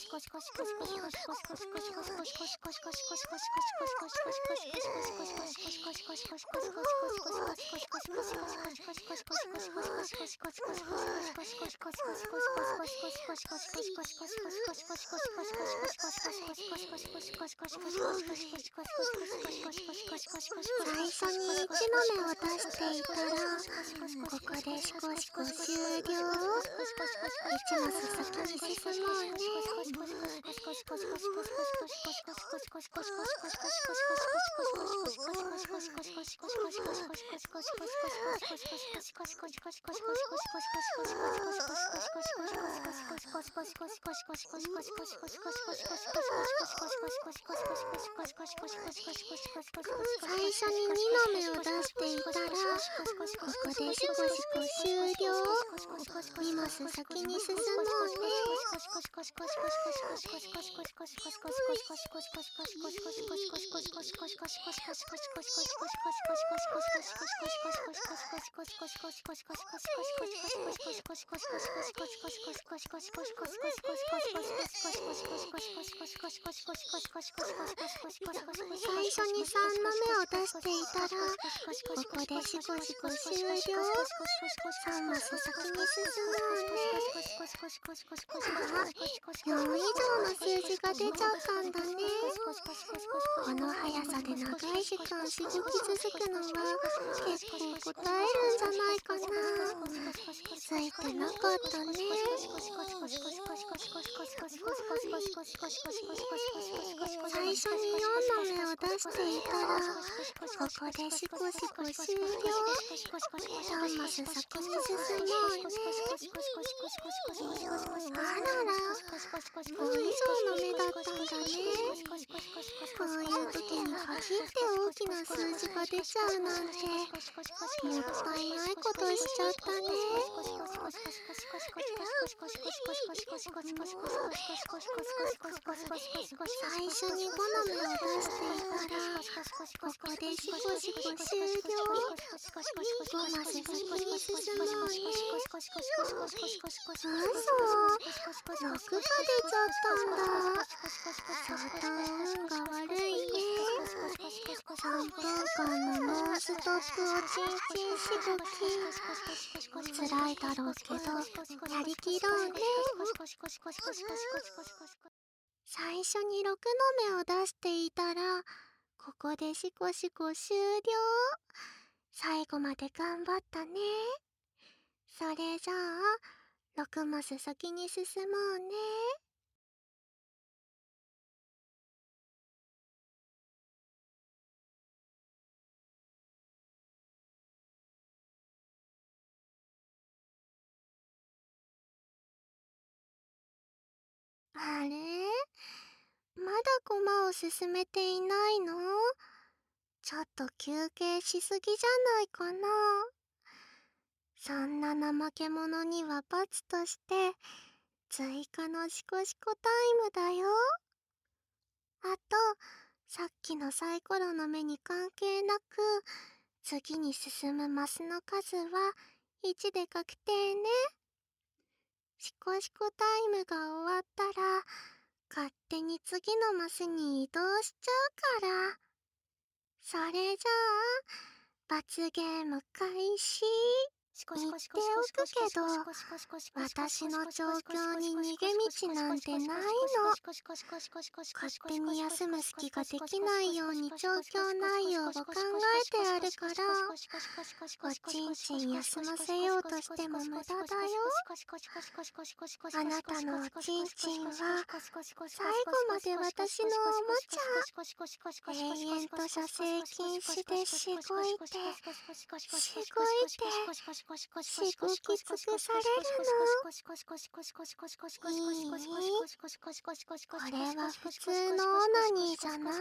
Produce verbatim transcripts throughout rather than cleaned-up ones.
最初にいちのめを出していたら、ここでシコシコ終了。いちマス先に進もうね。最初ににのめを出していたら、ここでシコシコ終了。にマス先に進もうね。最初にさんのめを出していたら、ここでシコシコ終了。さんマス先に進もうね。あ、よん以上の数字が出ちゃったんだね。この速さで長い時間しごき続くのは結構答えるんじゃないかな。ついてなかったね。最初によんのめを出していたら、ここでシコシコ終了。さんマス先に進もうね。あらら、ご以上の目だったんだね。こういう時に限って大きな数字が出ちゃうなんて、もったいないことしちゃったね。最初にごのめを出していたら、ここでシコシコ終了。ごマス先に進もうね。うそ、ろくが出ちゃったんだ。相当運が悪いね。さんぷんかんのノンストップをちんちんしごき。辛いだろうけど、やりきろうね。最初にろくのめを出していたら、ここでシコシコ終了。最後まで頑張ったね。それじゃあ、ろくマス先に進もうね。あれ？まだコマを進めていないの？ちょっと休憩しすぎじゃないかな。そんな怠け者には罰として、追加のシコシコタイムだよ。あと、さっきのサイコロの目に関係なく、次に進むマスの数はいちで確定ね。シコシコタイムが終わったら、勝手に次のマスに移動しちゃうから。それじゃあ、罰ゲーム開始。 言っておくけど、私の状況に逃げ道なんてないの。勝手に休む隙ができないように状況内容を考えてあるから、おちんちん休ませようとしても無駄だよ。あなたのおちんちんは最後まで私のおもちゃ。永遠と射精禁止でしごいてしごいてしごき尽くされるの。いい？これは普通のオナニーじゃないの。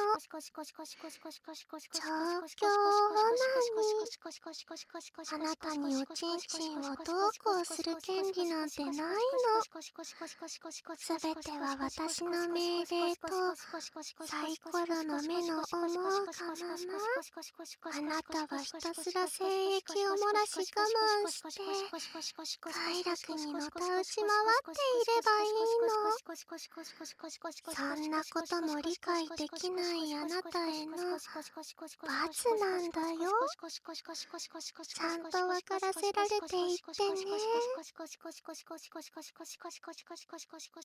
状況オナニー。あなたにおちんちんをどうこうする権利なんてないの。すべては私の命令とサイコロの目の思うがまま。あなたはひたすら精液を漏らし我慢して快楽にのたうち回っていればいいの。そんなことも理解できないあなたへの罰なんだよ。ちゃんと分からせられていってね。